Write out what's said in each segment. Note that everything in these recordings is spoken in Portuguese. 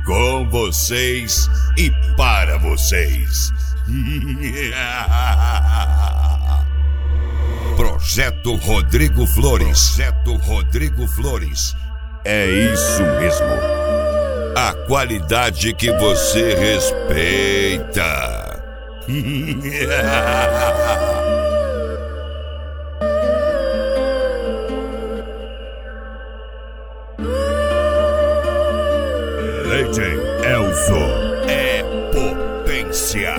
Com vocês e para vocês. Projeto Rodrigo Flores. Projeto Rodrigo Flores. É isso mesmo. A qualidade que você respeita. DJ Elzo é potência.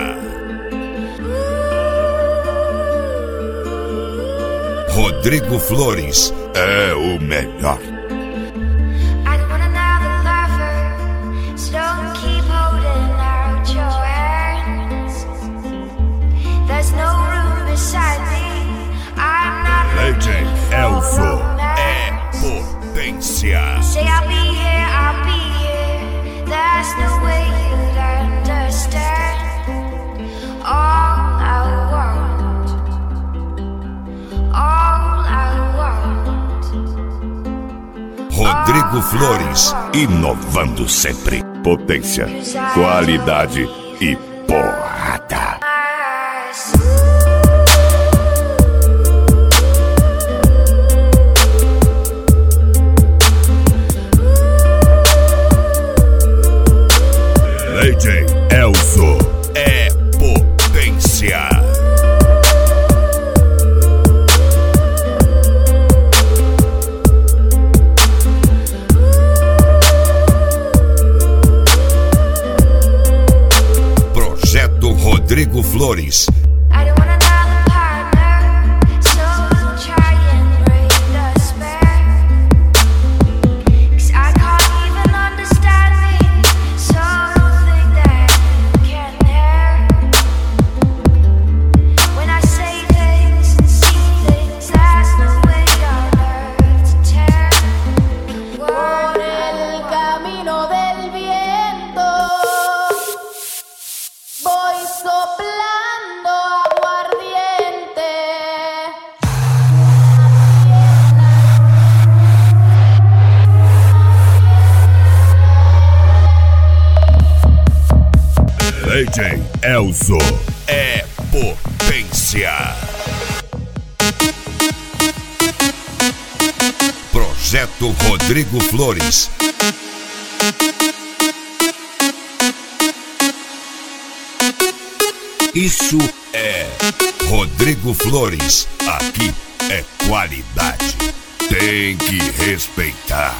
Rodrigo Flores é o melhor. DJ Elzo é potência. Say I'll be here, I'll be here. There's no way you'd understand. All I want. Rodrigo Flores, inovando sempre. Potência, qualidade e porrada. DJ Elzo é potência. Projeto Rodrigo Flores. DJ Elzo é potência. Projeto Rodrigo Flores. Isso é Rodrigo Flores. Aqui é qualidade. Tem que respeitar.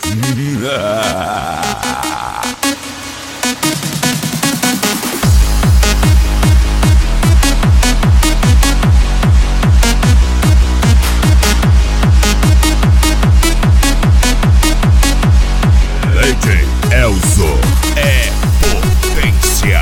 DJ Elzo é potência.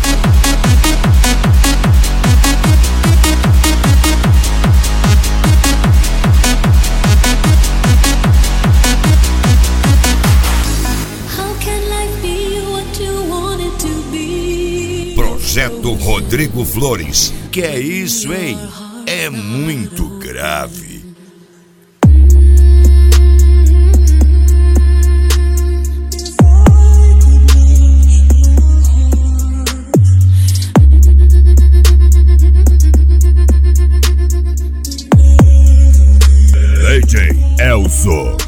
Projeto Rodrigo Flores. Que é isso, hein? É muito grave. DJ Elzo